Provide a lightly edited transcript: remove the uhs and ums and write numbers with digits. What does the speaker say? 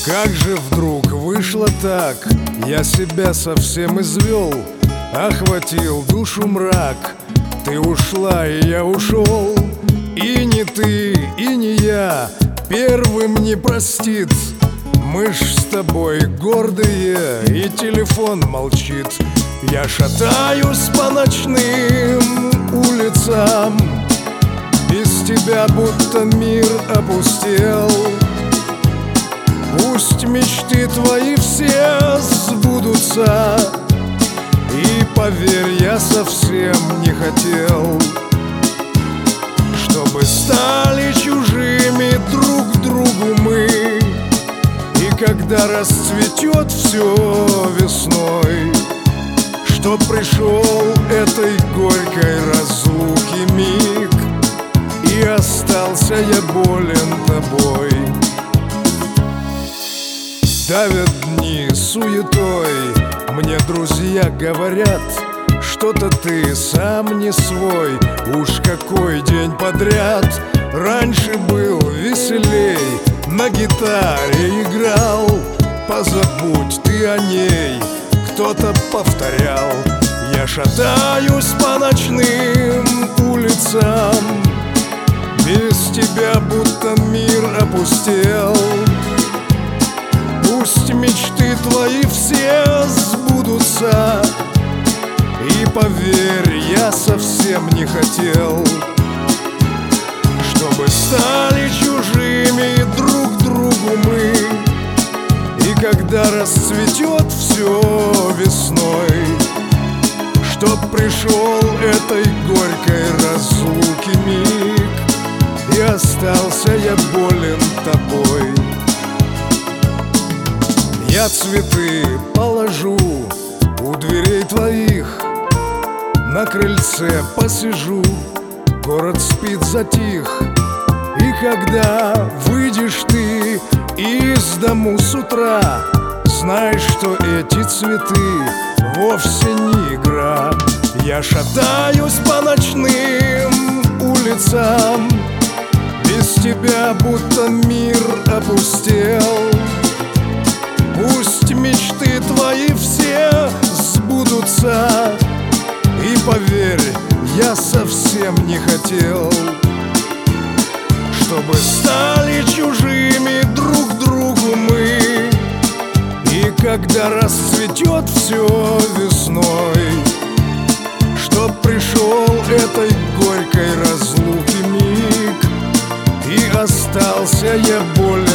Как же вдруг вышло так, я себя совсем извел, охватил душу мрак. Ты ушла, и я ушел, и не ты, и не я первым не простит. Мы ж с тобой гордые, и телефон молчит. Я шатаюсь по ночным улицам, без тебя будто мир опустел. Пусть мечты твои все сбудутся, и поверь, я совсем не хотел, чтобы стали чужими друг другу мы. И когда расцветет все весной, что пришел этой горькой разлуки миг, и остался я болен тобой. Давят дни суетой, мне друзья говорят, что-то ты сам не свой, уж какой день подряд. Раньше был веселей, на гитаре играл, позабудь ты о ней, кто-то повторял. Я шатаюсь по ночным улицам, без тебя будто мир опустел. Пусть мечты твои все сбудутся, и поверь, я совсем не хотел, чтобы стали чужими друг другу мы. И когда расцветет все весной, чтоб пришел этой горькой разлуки миг, и остался я болен тобой. Я цветы положу у дверей твоих, на крыльце посижу, город спит, затих. И когда выйдешь ты из дому с утра, знай, что эти цветы вовсе не игра. Я шатаюсь по ночным улицам, без тебя будто мир опустел. Пусть мечты твои все сбудутся, и поверь, я совсем не хотел, чтобы стали чужими друг другу мы. И когда расцветет все весной, чтоб пришел этой горькой разлуки миг, и остался я болен